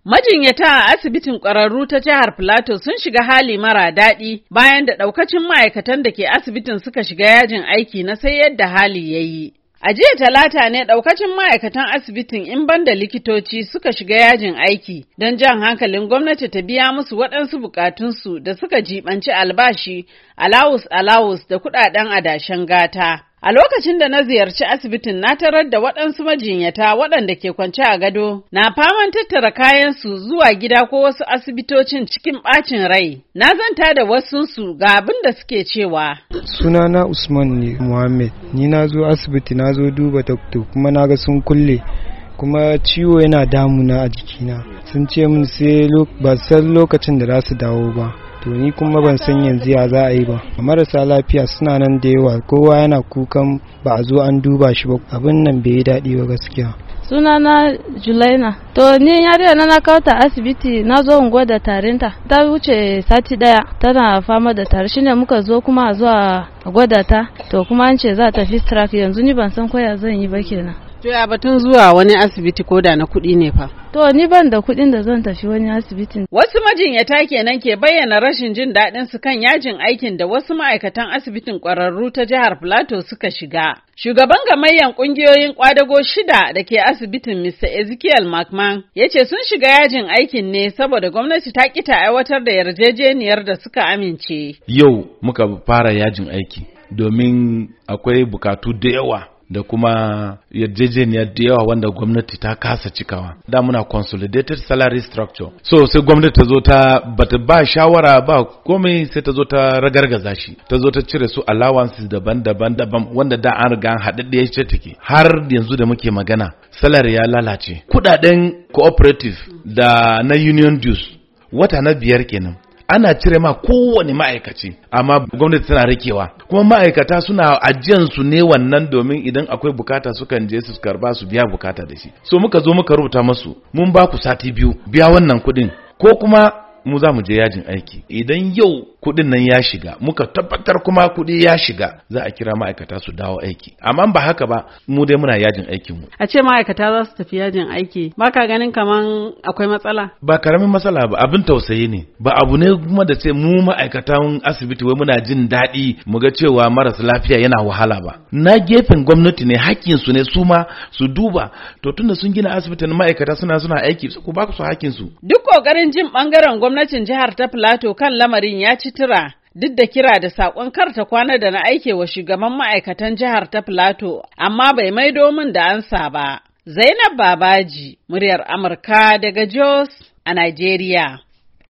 Majinyata a asibitin ƙwararru ta jihar Filato sun shiga hali mara daɗi bayan da ɗaukacin ma'aikatan da ke asibitin suka shiga yajin aiki na sai yadda hali ya yi. A jiya Talata ne ɗaukacin ma'aikatan asibitin in banda likitoci suka shiga yajin aiki don jan hankalin gwamnati ta biya musu waɗansu bukatunsu da suka jibanci albashi, alawus da kuɗaɗen adashen gata. A lokacin da na ziyarci asibitin na tarar da waɗansu majinyata waɗanda ke kwance a gado na faman tattara kayansu zuwa gida ko wasu asibitocin cikin ɓacin rai. Na zanta da wasunsu ga abin da suke cewa. Sunana Usman ne Muhammad. Ni na zo asibiti na zo duba doktor kuma na ga sun kulle. Kuma ciwo yana damuna a jikina. Sun ce min sai ba san lokacin da za su dawo ba. To ni kuma ban san yanzu ya za a yi ba. Marasa lafiya suna nan da yawa, kowa yana kukan ba a zo an duba shi ba. Abin nan bai yi daɗi ba gaskiya. Sunana Julaina. To ni yariya na kawo ta asibiti na zo in gwada tarinta. Ta wuce sati daya tana fama da tari, shine muka zo kuma zuwa gwada ta. To kuma an ce za ta fi strike, yanzu ni ban san koya zan yi ba kenan. To ya batun zuwa wani asibiti ko da na kuɗi ne fa? To ni ban da kuɗin da zan tafi wani asibitin. Wasu majinyata kenan ke bayyana rashin jin daɗin su kan yajin aikin da wasu ma'aikatan asibitin ƙwararru ta jihar Filato suka shiga. Shugaban gamayyan ƙungiyoyin ƙwadago 6 da ke asibitin Mr. Ezekiel McMahon ya ce sun shiga yajin aikin ne saboda gwamnati ta ƙi ta aiwatar da yarjejeniyar da suka amince. Yau muka fara yajin aiki domin akwai bukatu da yawa da kuma yarjejeniyar da yawa wanda gwamnati ta kasa cikawa. Da muna consolidated salary structure. So sai gwamnati ta zo bata ba shawara ba komai, sai ta zo ta ragargaza shi. Ta zo ta cire su allowances daban wanda da an riga haɗaɗɗe ce take. Har yanzu da muke magana salary ya lalace. Kudaden cooperative da na union dues wata na 5 kenan. Ana cire ma kowane ma'aikaci, amma gwamnati tana rikewa, kuma ma'aikata suna ajiyan su ne wannan domin idan akwai bukata sukan je su karba su biya bukata da shi. So muka zo muka rubuta masu, mun ba ku sati 2 biya wannan kuɗin, ko kuma mu za mu je yajin aiki. Idan yau kuɗin nan ya shiga, muka tabbatar kuma kuɗi ya shiga, za a kira ma'aikata su dawo aiki. Amma ba haka ba, mu dai muna yajin aikin mu. A ce ma'aikata za su tafi yajin aiki, ba ka ganin kaman akwai matsala? Ba karamin matsala ba, abin tausayi ne. Ba abu ne kuma da ce mu ma'aikatan asibiti wai muna jin daɗi mu ga cewa marasa lafiya yana wahala ba. Na gefen gwamnati ne, hakkin su ne su ma su duba. To tunda sun gina asibitin ma'aikata suna aiki, ku ba su hakkin su. Duk kokarin jin bangaren gwamnatin jihar ta Filato kan lamarin ya ci tura, duk da kira da saƙon karta kwana da na aike wa shugaban ma'aikatan jihar ta Filato, amma bai maido min da ansa ba. Zainab Babaji, muryar Amurka daga Jos a Najeriya.